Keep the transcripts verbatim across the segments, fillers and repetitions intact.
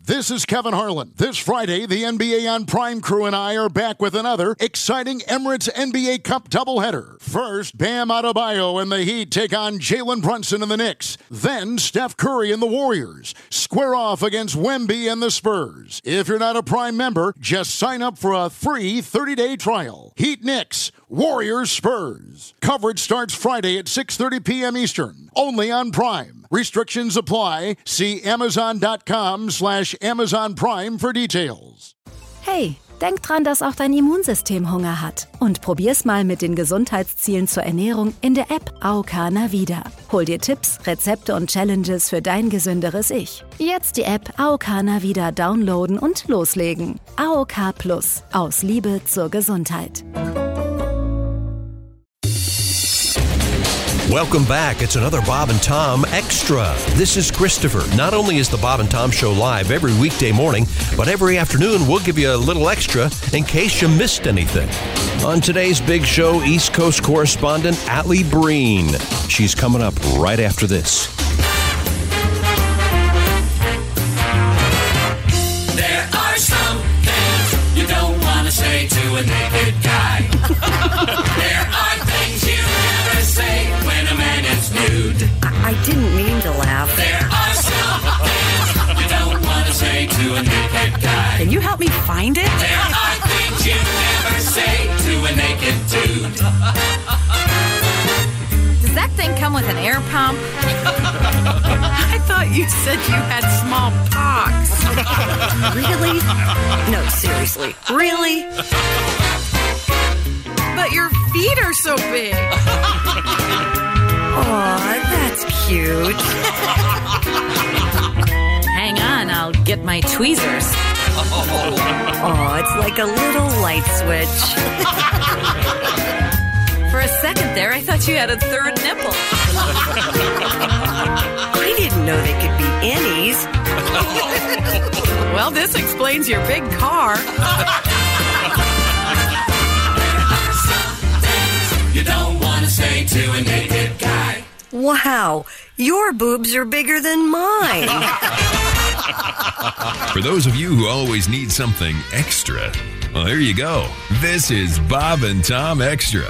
This is Kevin Harlan. This Friday, the N B A on Prime crew and I are back with another exciting Emirates N B A Cup doubleheader. First, Bam Adebayo and the Heat take on Jalen Brunson and the Knicks. Then, Steph Curry and the Warriors square off against Wemby and the Spurs. If you're not a Prime member, just sign up for a free thirty-day trial. Heat Knicks, Warriors Spurs. Coverage starts Friday at six thirty p.m. Eastern, only on Prime. Restrictions apply. See Amazon.com slash Amazon Prime für Details. Hey, denk dran, dass auch dein Immunsystem Hunger hat. Und probier's mal mit den Gesundheitszielen zur Ernährung in der App A O K Navida. Hol dir Tipps, Rezepte und Challenges für dein gesünderes Ich. Jetzt die App A O K Navida downloaden und loslegen. A O K Plus. Aus Liebe zur Gesundheit. Welcome back. It's another Bob and Tom Extra. This is Christopher. Not only is the Bob and Tom Show live every weekday morning, but every afternoon we'll give you a little extra in case you missed anything. On today's big show, East Coast correspondent Allie Breen. She's coming up right after this. There are some things you don't want to say to a naked guy. There are things you never say when a man is nude. I, I didn't mean to laugh. There are some things you don't want to say to a naked guy. Can you help me find it? There are things you never say to a naked dude. Does that thing come with an air pump? I thought you said you had small pox. Really? No, seriously. Really? But your feet are so big. Aw, that's cute. Hang on, I'll get my tweezers. Oh, it's like a little light switch. For a second there, I thought you had a third nipple. I didn't know they could be innies. Well, this explains your big car. You don't want to say to a naked guy. Wow, your boobs are bigger than mine. For those of you who always need something extra, well, there you go. This is Bob and Tom Extra.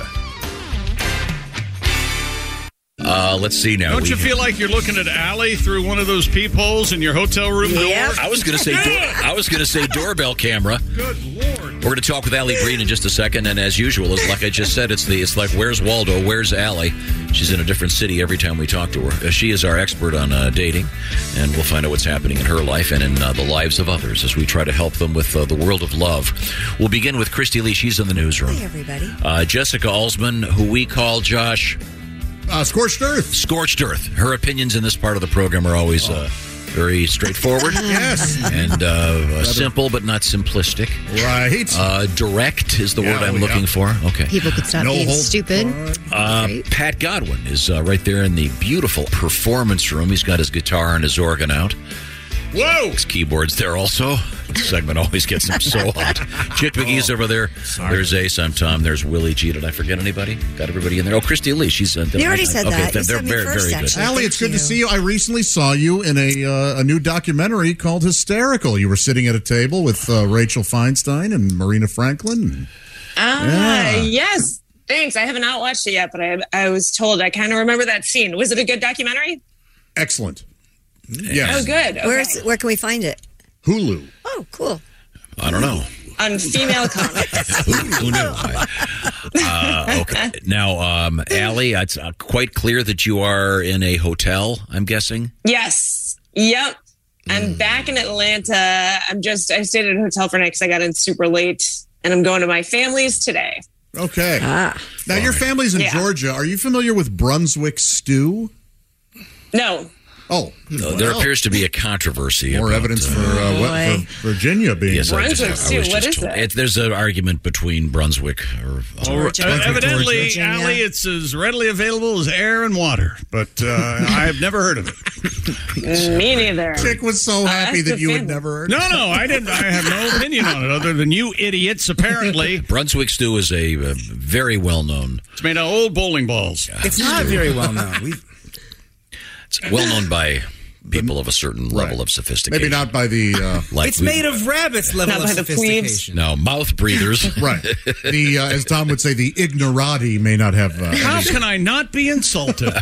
Uh, let's see now. Don't we you feel like you're looking at Allie through one of those peepholes in your hotel room Yep. door? I was going to say. Door, I was going to say doorbell camera. Good Lord. We're going to talk with Allie Breen in just a second, and as usual, it's like I just said, it's the it's like where's Waldo, where's Allie? She's in a different city every time we talk to her. Uh, she is our expert on uh, dating, and we'll find out what's happening in her life and in uh, the lives of others as we try to help them with uh, the world of love. We'll begin with Christy Lee. She's in the newsroom. Hey, everybody. Uh, Jessica Alsman, who we call Josh. Uh, Scorched Earth. Scorched Earth. Her opinions in this part of the program are always uh, very straightforward. Yes. And uh, simple, but not simplistic. Right. Uh, direct is the Yeah, word I'm yeah. looking for. Okay. People could stop No being hold- stupid. Uh, Right. Pat Godwin is uh, right there in the beautiful performance room. He's got his guitar and his organ out. Whoa! His keyboard's there also. This segment always gets him so hot. Chick McGee's over there. There's Ace. I'm Tom. There's Willie G. Did I forget anybody? Got everybody in there? Oh, Christy Lee. She's. Uh, You already said okay, that. They're, You they're said me very, first, very good. actually. Allie, it's Thank good to you. see you. I recently saw you in a uh, a new documentary called Hysterical. You were sitting at a table with uh, Rachel Feinstein and Marina Franklin. Ah, Yeah. yes. Thanks. I have not watched it yet, but I, I was told I kind of remember that scene. Was it a good documentary? Excellent. Yes. Oh, good. Okay. Where's where can we find it? Hulu. Oh, cool. I don't know. On Female Comics. who, who knew? Uh, okay. Now, um, Allie, it's uh, quite clear that you are in a hotel, I'm guessing. Yes. Yep. I'm back in Atlanta. I'm just, I stayed at a hotel for a night because I got in super late, and I'm going to my family's today. Okay. Ah. Now, your family's in Yeah. Georgia. Are you familiar with Brunswick stew? No. Oh. Uh, there well, appears to be a controversy. more about, evidence uh, for, uh, what, Boy. for Virginia being. Yes, I just- Brunswick I was stew, just what is told- that? it- There's an argument between Brunswick or. Or, Georgia. uh, evidently, Virginia. Allie, it's as readily available as air and water, but uh, I've never heard of it. Me neither. Chick was so happy that's that you had offended. never heard. No, no, I didn't. I have no opinion on it other than you idiots, apparently. Brunswick stew is a uh, very well known. It's made of old bowling balls. It's not very well known. We It's well known by people of a certain Right. level of sophistication. Maybe not by the uh, like It's we- made of rabbits level Not of by the sophistication. no mouth breathers. right. The uh, as Tom would say, the ignorati may not have. Uh, How any- can I not be insulted?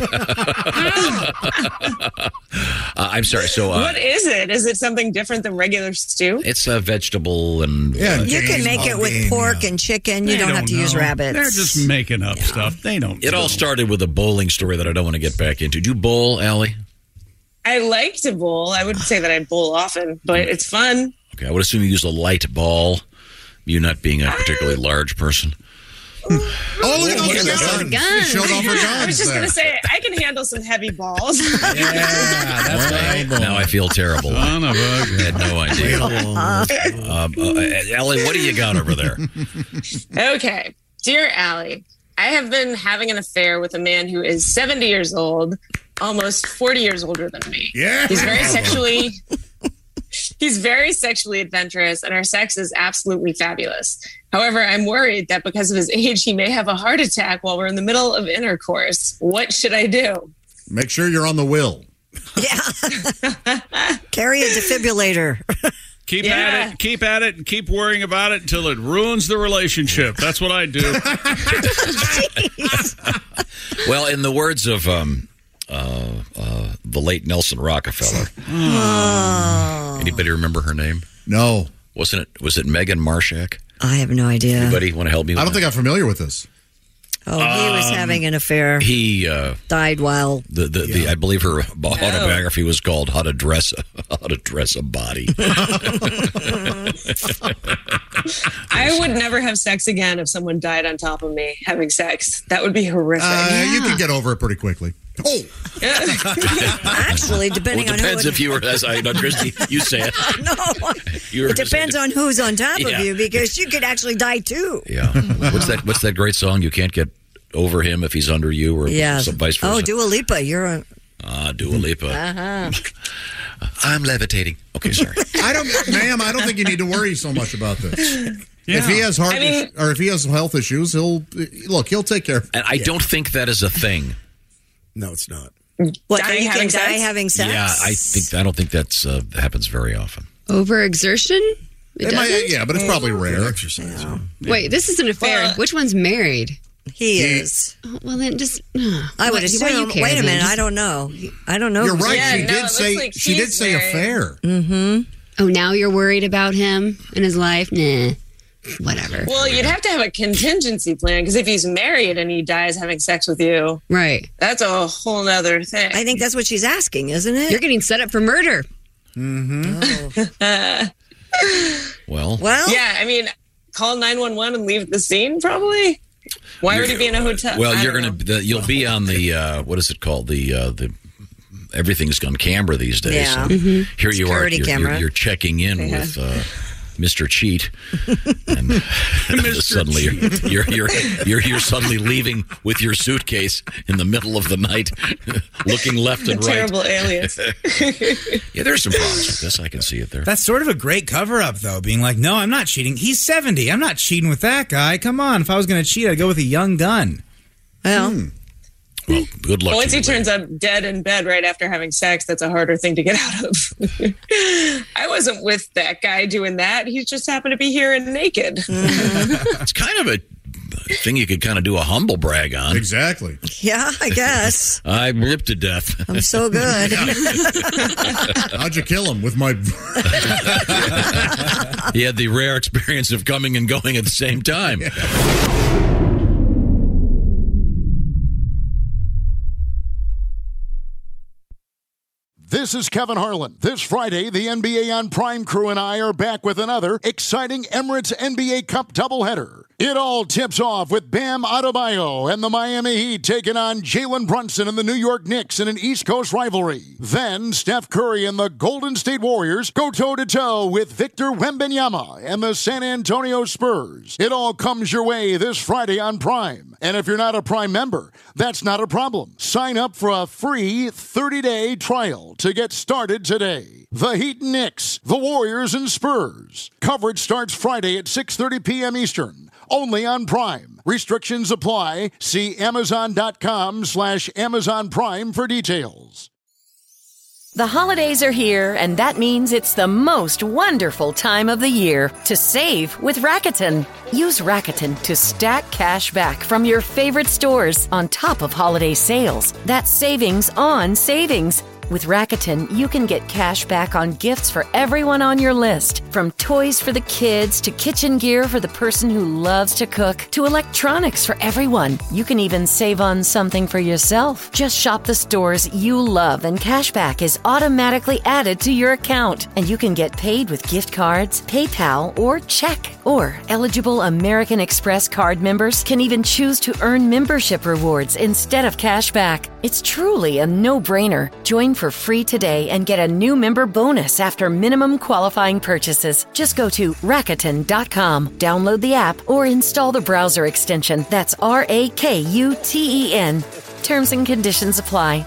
uh, I'm sorry. So uh, What is it? Is it something different than regular stew? it's a vegetable and Yeah, uh, You can make it with pork and chicken. You They don't have to use know. rabbits. They're just making up stuff. They don't. it all know. started with a bowling story that I don't want to get back into. Do you bowl, Allie? I like to bowl. I would say that I bowl often, but it's fun. Okay, I would assume you use a light ball. You not being a particularly large person. Oh, look at those Look at guns. guns. Showed off her guns. I was just there. going to say, I can handle some heavy balls. Yeah, that's right. Now I feel terrible. I Son of a- had no idea. um, uh, Allie, what do you got over there? Okay. Dear Allie, I have been having an affair with a man who is seventy years old, almost forty years older than me. Yeah. He's very sexually He's very sexually adventurous, and our sex is absolutely fabulous. However, I'm worried that because of his age, he may have a heart attack while we're in the middle of intercourse. What should I do? Make sure you're on the will. Yeah. Carry a defibrillator. Keep Yeah. at it. Keep at it, and keep worrying about it until it ruins the relationship. That's what I do. Well, in the words of um, uh, uh, the late Nelson Rockefeller, Oh. anybody remember her name? No. Wasn't it? Was it Megan Marshak? I have no idea. Anybody want to help me? With I don't that? think I'm familiar with this. Oh, he was Um, having an affair. He uh, Died while. the the, the I believe her autobiography was called "How to Dress How to Dress a Body." I would never have sex again if someone died on top of me having sex. That would be horrific. Uh, You can get over it pretty quickly. Oh, Actually, depending Well, it on depends who. if you were, as I know, Christy, you say it. No, You were it depends on who's on top Yeah. of you because you could actually die too. Yeah. What's that? What's that great song? You can't get over him if he's under you, or Yeah. some vice versa. Oh, Dua Lipa, you're a. Ah, Dua Lipa. Uh-huh. I'm levitating. Okay, sorry. I don't, ma'am. I don't think you need to worry so much about this. If he has heart I mean- is- or if he has health issues, he'll look. He'll take care of. And I don't think that is a thing. No, it's not. What? Dying you can having die sex? having sex? Yeah, I think I don't think that's uh, happens very often. Overexertion? It It might- doesn't? yeah, but it's probably rare. Exercise. Wait, this is an affair. Well- Which one's married? He He- is. Oh, well, then just. Uh, I would what- assume. why do you care, wait a then? minute. Just- I don't know. I don't know. You're who's- right. Yeah, she no, did it looks say like she did he's say married. affair. Oh, now you're worried about him and his life? Nah. Whatever. Well, you'd have to have a contingency plan because if he's married and he dies having sex with you, Right. that's a whole other thing. I think that's what she's asking, isn't it? You're getting set up for murder. Well, well, yeah, I mean, call nine one one and leave the scene, probably. Why would he be in a hotel? well, I you're don't gonna know. the, you'll be on the uh, what is it called the uh, the everything's on camera these days. Yeah. So Mhm. here you are. Security You're, camera. you're, you're checking in Yeah. with. Uh, Mister Cheat, and suddenly you're, you're you're you're you're suddenly leaving with your suitcase in the middle of the night, looking left A and right. terrible alias. Yeah, there's some problems with this. I can see it there. That's sort of a great cover up, though, being like, no, I'm not cheating. He's seventy. I'm not cheating with that guy. Come on. If I was going to cheat, I'd go with a young gun. Well, Well, good luck. But once to he you, turns up dead in bed right after having sex, that's a harder thing to get out of. I wasn't with that guy doing that. He just happened to be here and naked. It's kind of a thing you could kind of do a humble brag on. Exactly. yeah, I guess. I'm ripped to death. I'm so good. How'd you kill him with my? He had the rare experience of coming and going at the same time. This is Kevin Harlan. This Friday, the N B A on Prime crew and I are back with another exciting Emirates N B A Cup doubleheader. It all tips off with Bam Adebayo and the Miami Heat taking on Jalen Brunson and the New York Knicks in an East Coast rivalry. Then Steph Curry and the Golden State Warriors go toe-to-toe with Victor Wembanyama and the San Antonio Spurs. It all comes your way this Friday on Prime. And if you're not a Prime member, that's not a problem. Sign up for a free thirty-day trial to get started today. The Heat and Knicks, the Warriors and Spurs. Coverage starts Friday at six thirty p.m. Eastern. Only on Prime. Restrictions apply. See Amazon.com slash Amazon Prime for details. The holidays are here, and that means it's the most wonderful time of the year to save with Rakuten. Use Rakuten to stack cash back from your favorite stores on top of holiday sales. That's savings on savings. With Rakuten, you can get cash back on gifts for everyone on your list. From toys for the kids, to kitchen gear for the person who loves to cook, to electronics for everyone. You can even save on something for yourself. Just shop the stores you love, and cash back is automatically added to your account. And you can get paid with gift cards, PayPal, or check. Or eligible American Express card members can even choose to earn membership rewards instead of cash back. It's truly a no-brainer. Join for free today and get a new member bonus after minimum qualifying purchases. Just go to Rakuten dot com, download the app, or install the browser extension. That's R A K U T E N. Terms and conditions apply.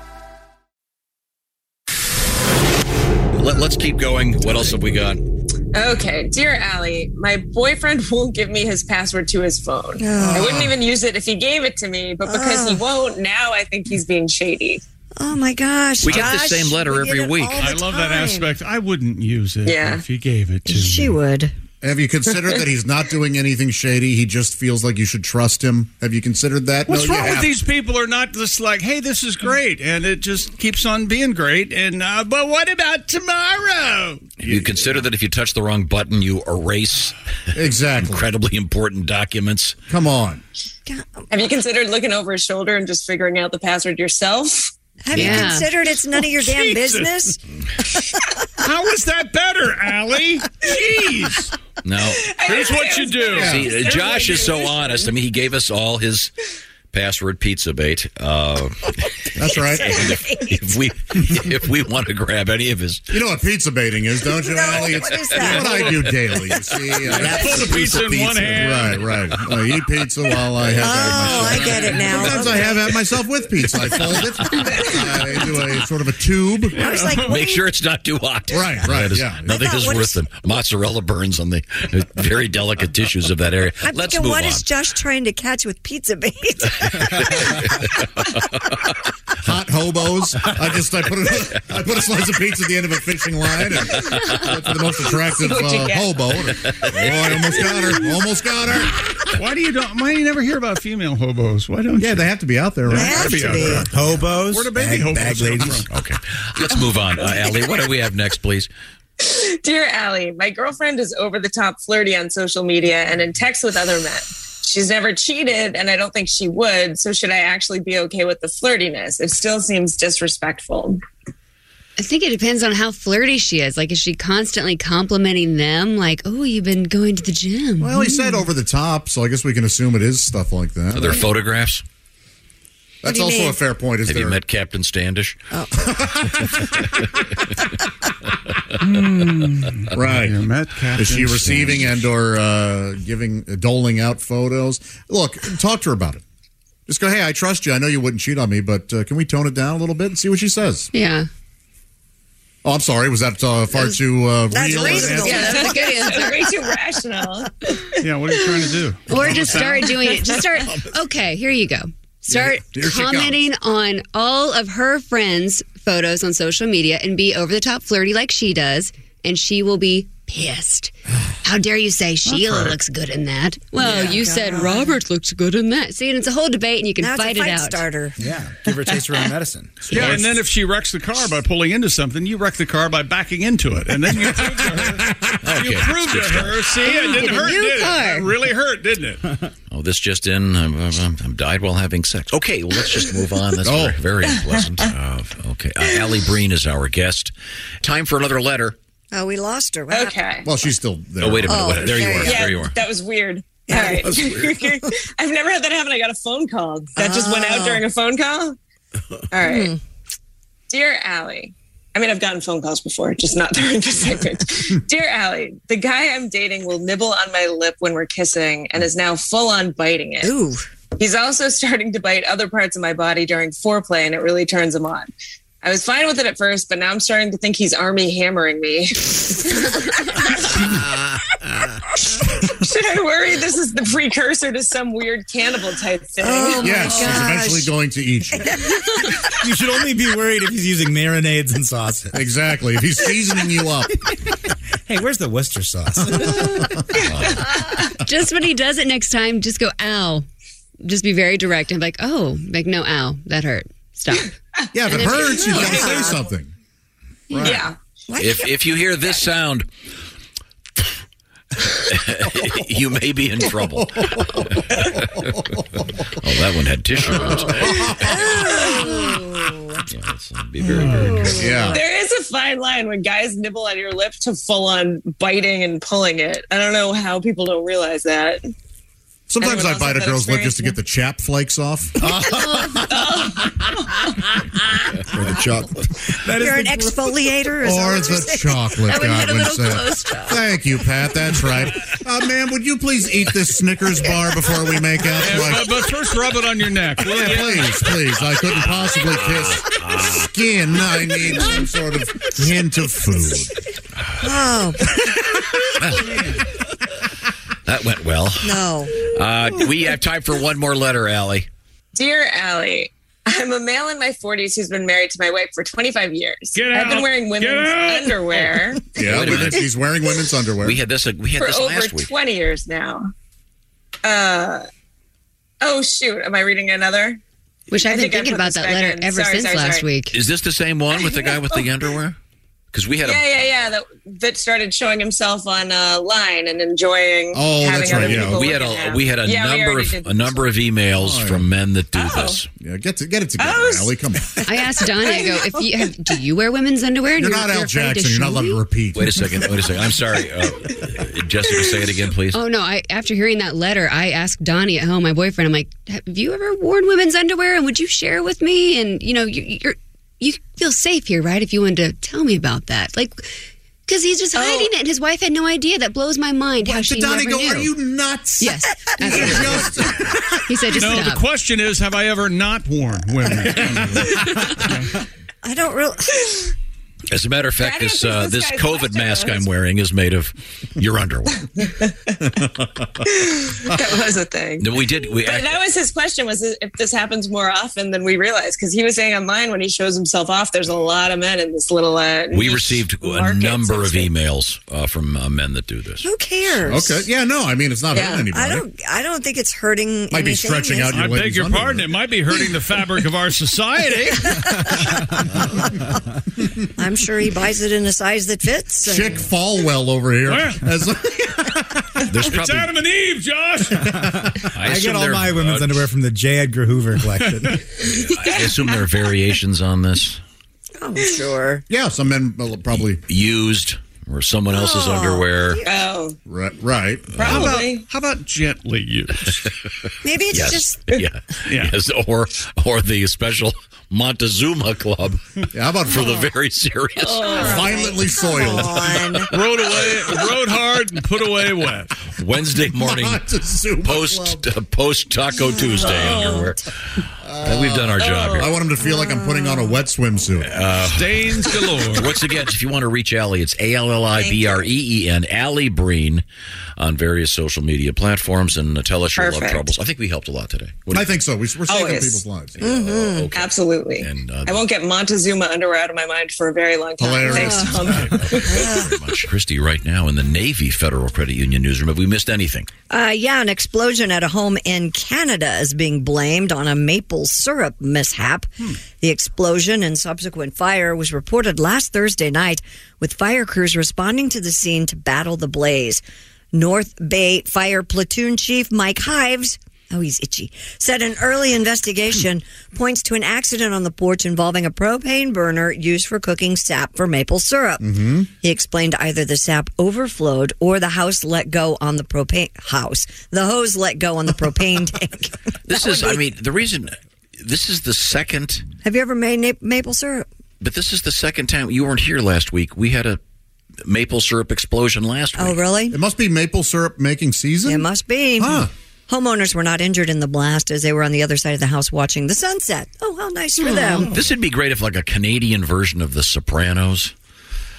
Let, let's keep going. What else have we got? Okay, dear Allie, my boyfriend won't give me his password to his phone. Oh. I wouldn't even use it if he gave it to me, but because he won't, now I think he's being shady. Oh my gosh. We get Josh, the same letter we every get it week. all the I love that time. aspect. I wouldn't use it Yeah. if he gave it to She me. would. Have you considered that he's not doing anything shady? He just feels like you should trust him. Have you considered that? What's No, you wrong with have. these people are not just like, hey, this is great, and it just keeps on being great, and uh, but what about tomorrow? You consider that if you touch the wrong button, you erase exactly incredibly important documents. Come on. Have you considered looking over his shoulder and just figuring out the password yourself? Have you considered it's none of your damn Jesus. business? How is that better, Allie? Jeez. No. Here's what you do. See, uh, Josh is so honest. I mean, he gave us all his password pizza bait. Uh, That's right. and if, if we if we want to grab any of his, You know what pizza baiting is, don't you, No, Allie? what is that? what I do daily. You see, uh, Pull the piece pizza of in one hand. Right, right. I eat pizza while I have Oh, at I get it now. Sometimes I Okay. have at myself with pizza. I fold it. I do a sort of a tube. I was like, what make do you- sure it's not too hot. Right, right, That is- yeah. Nothing I thought, is what worse is- than mozzarella burns on the very delicate tissues of that area. I'm Let's thinking, move what on. is Josh trying to catch with pizza bait? Hot hobos. I just I put a, I put a slice of pizza at the end of a fishing line and look for the most attractive What'd you uh, get? hobo. Oh, I almost got her. Almost got her. Why do you don't? Why do you never hear about female hobos? Why don't Yeah, you? they have to be out there, They right? have be to out be. there. Hobos, Where do baby bag, hobos bag come ladies. from? Okay, let's move on. Uh, Allie, what do we have next, please? Dear Allie, my girlfriend is over the top flirty on social media and in texts with other men. She's never cheated, and I don't think she would. So should I actually be okay with the flirtiness? It still seems disrespectful. I think it depends on how flirty she is. Like, is she constantly complimenting them? Like, oh, you've been going to the gym. Well, he said over the top, so I guess we can assume it is stuff like that. Are there photographs? That's do you also mean? a fair point. Is Have there? you met Captain Standish? Right. You met Captain Is she Standish. receiving and or uh, giving, doling out photos? Look, talk to her about it. Just go, hey, I trust you. I know you wouldn't cheat on me, but uh, can we tone it down a little bit and see what she says? Yeah. Oh, I'm sorry. Was that uh, far too uh, That's real? reasonable. Yeah, that's a good answer. Way too rational. Yeah, what are you trying to do? Or just start doing it. Just start. Okay, here you go. Start Here she commenting on all of her friends' photos on social media and be over the top flirty like she does, and she will be pissed. How dare you say Sheila looks good in that? Well, Yeah. you said Robert looks good in that. See, and it's a whole debate, and you can Now it's fight a fight it out. starter. Yeah, give her a taste of her own medicine. Yeah, and then if she wrecks the car by pulling into something, you wreck the car by backing into it, and then you prove to her. You Okay. prove to her. See, it Get didn't a hurt, new did car. it? It really hurt, didn't it? Oh, this just in. I'm, I'm, I'm died while having sex. Okay, well, let's just move on. That's Oh. very, very unpleasant. Uh, okay, uh, Allie Breen is our guest. Time for another letter. Oh, we lost her. What happened? Okay. Well, she's still there. Oh, wait a minute. Oh, wait a- there you there are. you Yeah, There you are. that was weird. All right. I've never had that happen. I got a phone call. That just went out during a phone call? All right. Dear Allie, I mean, I've gotten phone calls before, just not during this segment. Dear Allie, the guy I'm dating will nibble on my lip when we're kissing and is now full on biting it. Ooh. He's also starting to bite other parts of my body during foreplay, and it really turns him on. I was fine with it at first, but now I'm starting to think he's Army hammering me. Should I worry this is the precursor to some weird cannibal type thing? Oh yes, he's eventually going to eat you. You should only be worried if he's using marinades and sauces. Exactly. If he's seasoning you up. Hey, where's the Worcester sauce? Just when he does it next time, just go, ow. Just be very direct and be like, oh, like, no, ow, that hurt. Stop. Yeah, if And it then- hurts, you gotta Yeah. say something. Right. Yeah. If if you hear this sound, you may be in trouble. Oh, that one had tissue in it. Yeah, so be very, very careful. Yeah. There is a fine line when guys nibble on your lip to full on biting and pulling it. I don't know how people don't realize that. Sometimes Anyone I else bite have a that girl's lip just to get experience? the chap flakes off. Or the chocolate. the You're an exfoliator? Is that Or what you're the saying? chocolate, That would hit a Godwin little said. close, Chuck. Thank you, Pat. That's right. Uh, ma'am, would you please eat this Snickers bar before we make out? Yeah, Like- but, but first, rub it on your neck. will yeah, you? please, please. I couldn't possibly kiss skin. I need some sort of hint of food. Oh, That went well. no. Uh, we have time for one more letter, Allie. Dear Allie, I'm a male in my forties who's been married to my wife for twenty-five years. Get I've been out. wearing Get women's out. underwear Yeah, Wait a women- minute. he's wearing women's underwear. We had this. We had for this over last week. twenty years now. Uh, oh, shoot. Am I reading another? Which I've I been think I thinking put about this that back letter in. ever Sorry, since sorry, last sorry. week. Is this the same one with the guy with the underwear? Because we had a Yeah, yeah, yeah. That that started showing himself on uh, line and enjoying. Oh, having that's other right, yeah. people we had looking a at we had a him. Yeah, we number already of did a number of emails Oh, from men that do Oh. this. Yeah, get to, get it together, Oh, Allie. Come on. I asked Donnie, I go, if you have, do you wear women's underwear? And You're not Al afraid to Jackson. You're not show allowed me? to repeat. Wait a second. Wait a second. I'm sorry, uh, Jessica. Say it again, please. Oh no! I after hearing that letter, I asked Donnie at home, my boyfriend. I'm like, "Have you ever worn women's underwear? And would you share with me? And you know, you, you're you feel safe here, right? If you wanted to tell me about that, like, because he's just hiding it, and his wife had no idea. That blows my mind. How she Did Donnie never go, knew. are you nuts? Yes, absolutely. He said, just No, stop. the question is, have I ever not worn women's underwear? I don't really. As a matter of fact, That this answers uh, this this guy's COVID question, mask though. I'm wearing is made of your underwear. That was a thing. No, we did. We But act- that was his question: was if this happens more often than we realize? Because he was saying online when he shows himself off, there's a lot of men in this little. Uh, we niche received a market, number so to of speak. emails uh, from uh, men that do this. Who cares? Okay. Yeah, no, I mean, it's not Yeah. hurting anybody. I don't. I don't think it's hurting. Might be anything. stretching It's- out your I beg ladies' your underwear. pardon. It might be hurting the fabric of our society. I'm sure he buys it in a size that fits. and- Chick Falwell over here. Where? As- There's It's probably. Adam and Eve, Josh. I, I assume get all there- my women's uh, underwear from the J. Edgar Hoover collection. I assume there are variations on this. I'm sure. yeah, some men will probably. Used or someone else's Oh. underwear. Oh, Right. right. How about, probably. how about gently used? Maybe it's Yes. just. yeah. Yeah. Yes. Or or the special Montezuma Club Yeah, how about for the very serious. violently soiled? On. Rode away, rode hard and put away wet. Wednesday morning Montezuma post Club. uh, post Taco Tuesday underwear. Uh, we've done our job I here. want him to feel like I'm putting on a wet swimsuit. Stains galore. Once again, if you want to reach Allie, it's A L L I B R E E N, Allie Breen, on various social media platforms, and uh, tell us your love Perfect. troubles. I think we helped a lot today. What do I you think so. We, we're saving Always. people's lives. Mhm. Okay. Absolutely. And, uh, I won't get Montezuma underwear out of my mind for a very long time. Hilarious. Thanks, Tom. very much. Christy, right now in the Navy Federal Credit Union newsroom. Have we missed anything? Uh, yeah, an explosion at a home in Canada is being blamed on a maple syrup mishap. The explosion and subsequent fire was reported last Thursday night, with fire crews responding to the scene to battle the blaze. North Bay Fire Platoon Chief Mike Hives, oh, he's itchy, said an early investigation points to an accident on the porch involving a propane burner used for cooking sap for maple syrup. Mm-hmm. He explained either the sap overflowed or the house let go on the propane house. The hose let go on the propane tank. This is, I mean, the reason, this is the second, Have you ever made na- maple syrup? but this is the second time. You weren't here last week. We had a maple syrup explosion last week. Oh, really? It must be maple syrup making season. It must be. Huh. Homeowners were not injured in the blast as they were on the other side of the house watching the sunset. Oh, how nice for them. This would be great if, like, a Canadian version of The Sopranos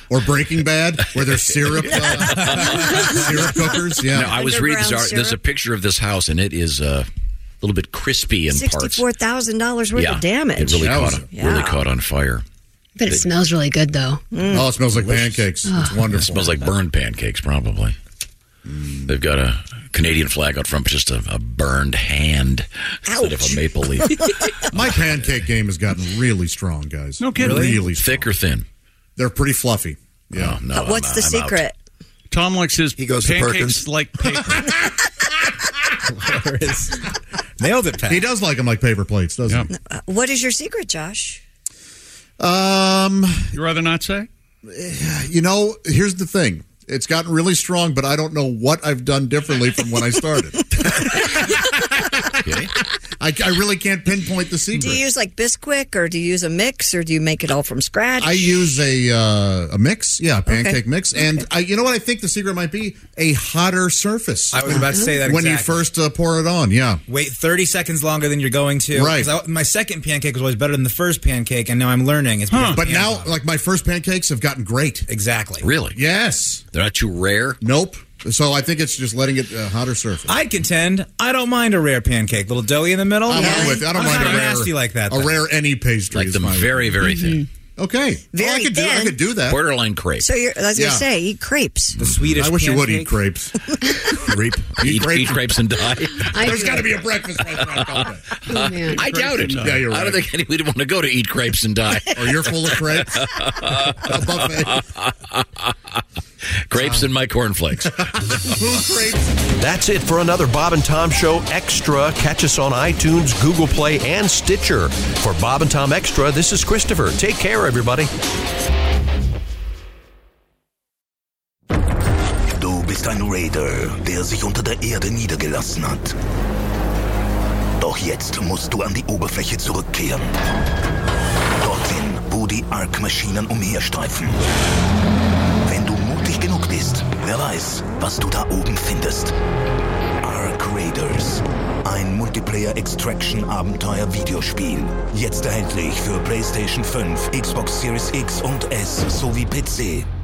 Or Breaking Bad, where there's syrup, uh, syrup cookers. Yeah, no, I was reading. There's, there's a picture of this house, and it is uh, a little bit crispy in parts. Sixty-four thousand dollars worth yeah, of damage. It really caught on, yeah. really caught on fire. But it, it smells really good, though. Mm. Oh, it smells like pancakes. Oh. It's wonderful. It smells like burned pancakes, probably. Mm. They've got a Canadian flag out front, just a, a burned hand instead of a maple leaf. My pancake game has gotten really strong, guys. No kidding. Really, really strong. Thick or thin? They're pretty fluffy. Yeah. Oh, no, uh, what's I'm, the I'm secret? Out. Tom likes his He goes to pancakes Perkins. like paper. Nailed it, Pat. He does like them like paper plates, doesn't Yeah. he? Uh, what is your secret, Josh? Um, You rather not say? you know, here's the thing. It's gotten really strong, but I don't know what I've done differently from when I started. Okay. I, I really can't pinpoint the secret. Do you use like Bisquick, or do you use a mix, or do you make it all from scratch? I use a uh, a mix, yeah, a pancake Okay. mix, and Okay. I, you know what I think the secret might be? A hotter surface. I was about to say that when you exactly. first uh, pour it on. Yeah, Wait thirty seconds longer than you're going to. Right. 'Cause I, my second pancake was always better than the first pancake, and now I'm learning. It's because but the now, pan's like my first pancakes have gotten great. hot. Exactly. Really? Yes. They're not too rare? Nope. So I think it's just letting it uh, hotter surface. I'd contend I don't mind a rare pancake, little doughy in the middle. I'm Yeah. not with. I don't I'm mind a kinda rare nasty like that. A though. rare any pastry. Like is them fine. very, very thin. Okay. Very well, I could do. I thin. could do that. Borderline crepe. So you're, I was going Yeah. to say, eat crepes. The Swedish I wish you would eat pancake. crepes. Crepe. Eat, eat crepes and die. I There's do. got to be a breakfast restaurant called that. Oh, man. I doubt it. Yeah, you're I right. don't think anyone would want to go to eat crepes and die. Or you're full of crepes. A buffet. Crepes and my cornflakes. Food crepes. That's it for another Bob and Tom Show Extra. Catch us on iTunes, Google Play, and Stitcher. For Bob and Tom Extra, this is Christopher. Take care, everybody. Du bist ein Raider, der sich unter der Erde niedergelassen hat. Doch jetzt musst du an die Oberfläche zurückkehren. Dorthin, wo die Ark-Maschinen umherstreifen. Wenn du mutig genug bist, wer weiß, was du da oben findest. Ark Raiders. Ein Multiplayer-Extraction-Abenteuer-Videospiel. Jetzt erhältlich für PlayStation fünf, Xbox Series X und S sowie P C.